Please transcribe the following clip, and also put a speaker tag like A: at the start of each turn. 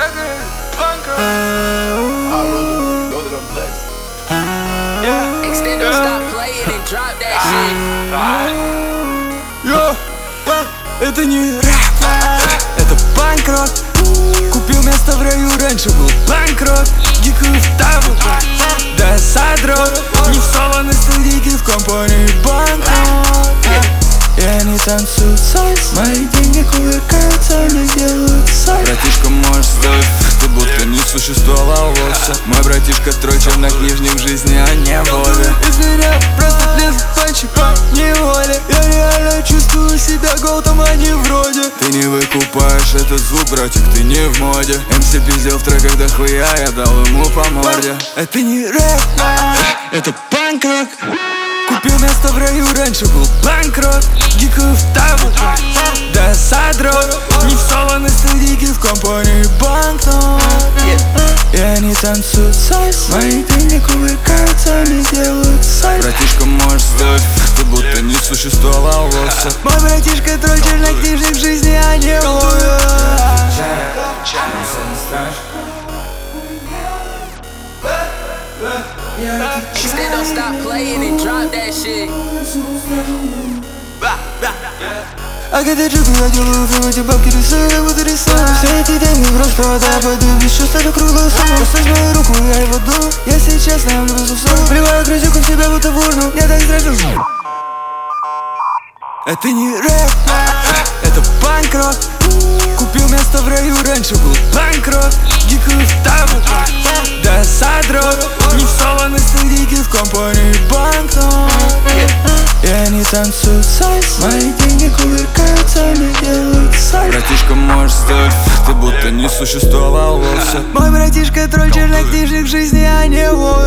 A: Extend, don't stop playing and drop that shit.
B: Это не рэп, это панк-рок. Купил место в раю, раньше был панк-рок. Гикаю в табу, да задрот. Не в соло на студийке, в компании банкрот. И они танцуют сальс, мои деньги кувыркаются, они делают сальс. Братишка, можешь сделать ты будто не существовало вовсе. Мой братишка трой чернокнижник в жизни, а не воле. Из меня просто лезут панчи по неволе. Я реально чувствую себя голдом, а не вроде. Ты не выкупаешь этот звук, братик, ты не в моде. МС пиздел в треках до хуя, я дал ему по морде. Это не рэп, это панк-рок. Купил место в раю, раньше был панк-рок. Гикаю в табу, да задрот. Не в соло на студийке, в компании банкнот. И они танцуют сальс, мои деньги кувыркаются, они делают сальс. Братишка, можешь сделать ты будто не существовало вовсе. Мой братишка трой чернокнижник в жизни, а не ловит.
A: Extend, don't stop playing and drop that shit.
B: А когда джипы я делаю, в эти бабки рисую, я буду рисовать. Все эти деньги просто вода, пойду без чувств, это круглую сумму. Поставь мою руку, я его дуну. Если честно, я влюблюсь в сон. Вливаю грязюку в себя, будто в урну. Я так страшно. Это не рэп, это панк-рок. Купил место в раю, раньше был панк-рок. Гикаю в табу, да задрот. Не в соло на студийке, в компании банкнот. И они танцуют сальс, мои деньги кувыркаются, они делают сальс. Братишка, можешь сделать ты будто не существовал вовсе. Мой братишка тролль чернокнижник в жизни, а не вовсе.